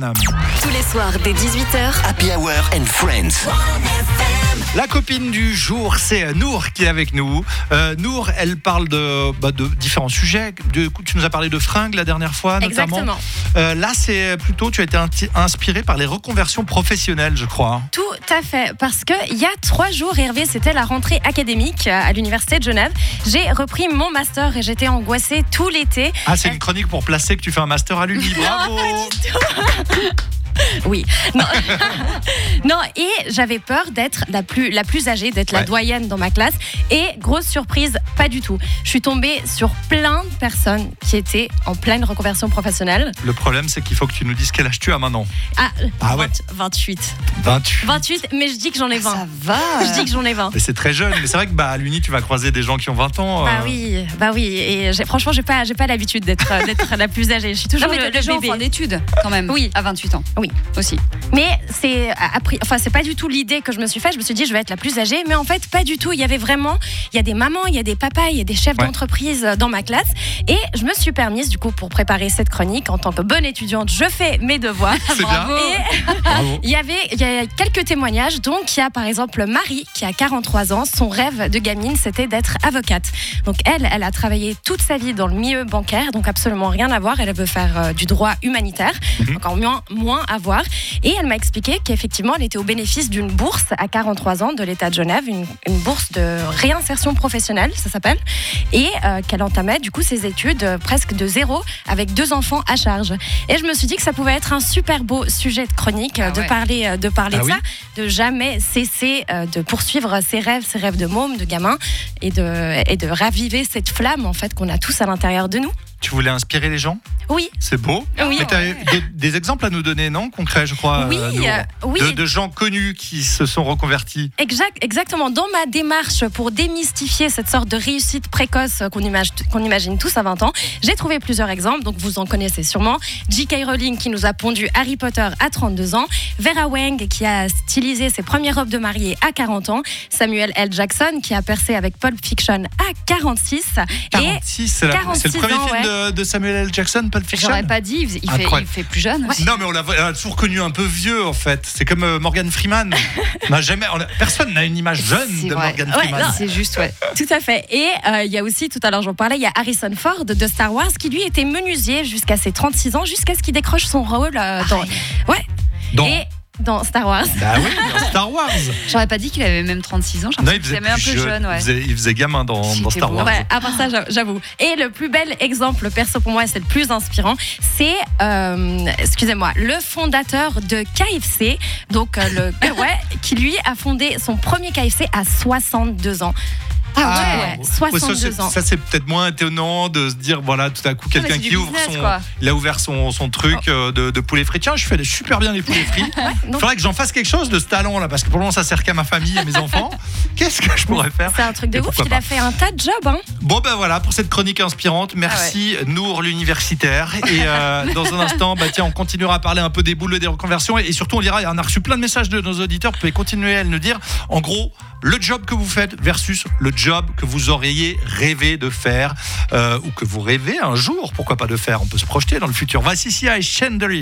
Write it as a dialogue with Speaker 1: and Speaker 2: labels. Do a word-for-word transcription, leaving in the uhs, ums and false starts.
Speaker 1: Slimane.
Speaker 2: Tous les soirs dès dix-huit heures.
Speaker 3: Happy Hour and Friends.
Speaker 1: La copine du jour, c'est Nour qui est avec nous. Euh, Nour, elle parle de, bah, de différents sujets. De, tu nous as parlé de fringues la dernière fois, notamment.
Speaker 4: Exactement.
Speaker 1: Euh, là, c'est plutôt, tu as été inspirée par les reconversions professionnelles, je crois.
Speaker 4: Tout à fait, parce qu'il y a trois jours, Hervé, c'était la rentrée académique à l'Université de Genève. J'ai repris mon master et j'étais angoissée tout l'été.
Speaker 1: Ah, c'est une chronique pour placer que tu fais un master à l'Uni. Bravo.
Speaker 4: Oui, non, non et j'avais peur d'être la plus, la plus âgée, d'être
Speaker 1: ouais.
Speaker 4: la doyenne dans ma classe. Et grosse surprise, pas du tout. Je suis tombée sur plein de personnes qui étaient en pleine reconversion professionnelle.
Speaker 1: Le problème, c'est qu'il faut que tu nous dises quel âge tu as maintenant.
Speaker 4: Ah,
Speaker 1: ah ouais.
Speaker 4: vingt, vingt-huit.
Speaker 1: vingt-huit.
Speaker 4: vingt-huit, mais je dis que j'en ai vingt.
Speaker 2: Ça va.
Speaker 4: Je dis que j'en ai vingt.
Speaker 1: Mais c'est très jeune. Mais c'est vrai que bah, à l'Uni, tu vas croiser des gens qui ont vingt ans. Euh...
Speaker 4: Bah oui, bah oui. Et j'ai, franchement, j'ai pas, j'ai pas l'habitude d'être, d'être la plus âgée. Je suis toujours
Speaker 2: Non, mais
Speaker 4: le,
Speaker 2: t'as
Speaker 4: le
Speaker 2: déjà
Speaker 4: bébé.
Speaker 2: en fin d'études quand même.
Speaker 4: Oui.
Speaker 2: À vingt-huit ans.
Speaker 4: Oui.
Speaker 2: Aussi.
Speaker 4: Mais c'est, appris, enfin, c'est pas du tout l'idée que je me suis faite. Je me suis dit, je vais être la plus âgée. Mais en fait, pas du tout. Il y avait vraiment, il y a des mamans, il y a des papas, il y a des chefs
Speaker 1: ouais.
Speaker 4: d'entreprise dans ma classe. Et je me suis permise, du coup, pour préparer cette chronique, en tant que bonne étudiante, je fais mes devoirs.
Speaker 1: C'est
Speaker 2: Bravo.
Speaker 1: bien. Bravo.
Speaker 4: Il y avait, il y a quelques témoignages. Donc, il y a par exemple Marie, qui a quarante-trois ans. Son rêve de gamine, c'était d'être avocate. Donc, elle, elle a travaillé toute sa vie dans le milieu bancaire. Donc, absolument rien à voir. Elle veut faire euh, du droit humanitaire.
Speaker 1: Mm-hmm.
Speaker 4: Encore moins, moins à voir. Et elle m'a expliqué qu'effectivement, elle était au bénéfice d'une bourse à quarante-trois ans de l'État de Genève, une, une bourse de réinsertion professionnelle, ça s'appelle, et euh, qu'elle entamait du coup ses études euh, presque de zéro avec deux enfants à charge. Et je me suis dit que ça pouvait être un super beau sujet de chronique, euh,
Speaker 2: Ah
Speaker 4: de
Speaker 2: ouais.
Speaker 4: parler, euh, de, parler
Speaker 1: Ah
Speaker 4: de
Speaker 1: oui.
Speaker 4: ça, de jamais cesser euh, de poursuivre ses rêves, ses rêves de môme, de gamin, et de, et de raviver cette flamme en fait qu'on a tous à l'intérieur de nous.
Speaker 1: Tu voulais inspirer les gens ?
Speaker 4: Oui.
Speaker 1: C'est beau.
Speaker 4: Oui.
Speaker 1: Mais tu as des, des exemples à nous donner, non ? Concrets, je crois.
Speaker 4: Oui,
Speaker 1: euh, Nour.
Speaker 4: euh, oui.
Speaker 1: De, de gens connus qui se sont reconvertis.
Speaker 4: Exact, exactement. Dans ma démarche pour démystifier cette sorte de réussite précoce qu'on imagine, qu'on imagine tous à vingt ans, j'ai trouvé plusieurs exemples, donc vous en connaissez sûrement. J K Rowling qui nous a pondu Harry Potter à trente-deux ans, Vera Wang qui a stylisé ses premières robes de mariée à quarante ans, Samuel L. Jackson qui a percé avec Pulp Fiction à quarante-six.
Speaker 1: quarante-six, c'est, la-
Speaker 4: quarante-six
Speaker 1: c'est le premier
Speaker 4: ans,
Speaker 1: film
Speaker 4: ouais.
Speaker 1: de, de Samuel L. Jackson, Pulp Fiction.
Speaker 2: J'aurais pas dit, il, fait, il, fait,
Speaker 1: Incroyable.
Speaker 2: il fait plus jeune.
Speaker 1: Non, mais on l'a, on l'a toujours connu un peu vieux, en fait. C'est comme euh, Morgan Freeman. On n'a jamais, on a- personne n'a une image jeune
Speaker 2: C'est
Speaker 1: de
Speaker 2: vrai.
Speaker 1: Morgan
Speaker 4: Ouais,
Speaker 1: Freeman.
Speaker 4: non.
Speaker 2: C'est juste, ouais.
Speaker 4: Tout à fait. Et euh, il y a aussi, tout à l'heure j'en parlais, il y a Harrison Ford de Star Wars qui lui était menuisier jusqu'à ses trente-six ans, jusqu'à ce qu'il décroche son rôle euh, dans... Ouais.
Speaker 1: Donc,
Speaker 4: Et dans Star Wars.
Speaker 1: bah oui, dans Star Wars.
Speaker 2: J'aurais pas dit qu'il avait même trente-six ans. J'ai
Speaker 1: Non,
Speaker 2: l'impression
Speaker 1: il
Speaker 2: qu'il
Speaker 1: faisait
Speaker 2: avait un
Speaker 1: plus
Speaker 2: peu jeune, ouais.
Speaker 1: Il faisait, il faisait gamin dans,
Speaker 2: C'était
Speaker 1: dans Star
Speaker 2: beau.
Speaker 1: Wars.
Speaker 4: Ouais, à part ça, j'avoue- j'avoue. Et le plus bel exemple, perso pour moi, c'est le plus inspirant, c'est, euh, excusez-moi, le fondateur de K F C, donc euh, le, ouais, qui lui a fondé son premier K F C à soixante-deux ans. Ah ouais, soixante-deux
Speaker 1: ça, c'est,
Speaker 4: ans.
Speaker 1: ça, c'est peut-être moins étonnant de se dire, voilà, tout à coup,
Speaker 2: mais
Speaker 1: quelqu'un
Speaker 2: c'est
Speaker 1: qui
Speaker 2: du
Speaker 1: ouvre
Speaker 2: business,
Speaker 1: son.
Speaker 2: quoi.
Speaker 1: Il a ouvert son, son truc euh, de, de poulet frit. Tiens, je fais super bien les poulets frits. Il
Speaker 4: donc-
Speaker 1: faudrait que j'en fasse quelque chose de ce talent-là, parce que pour le moment, ça sert qu'à ma famille et mes enfants. Qu'est-ce que je pourrais faire ?
Speaker 4: C'est un truc de
Speaker 1: Et
Speaker 4: ouf,
Speaker 1: pourquoi
Speaker 4: il
Speaker 1: pas.
Speaker 4: a fait un tas de jobs. Hein.
Speaker 1: Bon, ben voilà, pour cette chronique inspirante. Merci, Nour l'universitaire. Et euh, dans un instant, bah, tiens, on continuera à parler un peu des boules et des reconversions. Et, et surtout, on lira, on a reçu plein de messages de nos auditeurs. Vous pouvez continuer à nous dire, en gros, le job que vous faites versus le job que vous auriez rêvé de faire euh, ou que vous rêvez un jour, pourquoi pas de faire. On peut se projeter dans le futur. Voici Sia et Chandelier.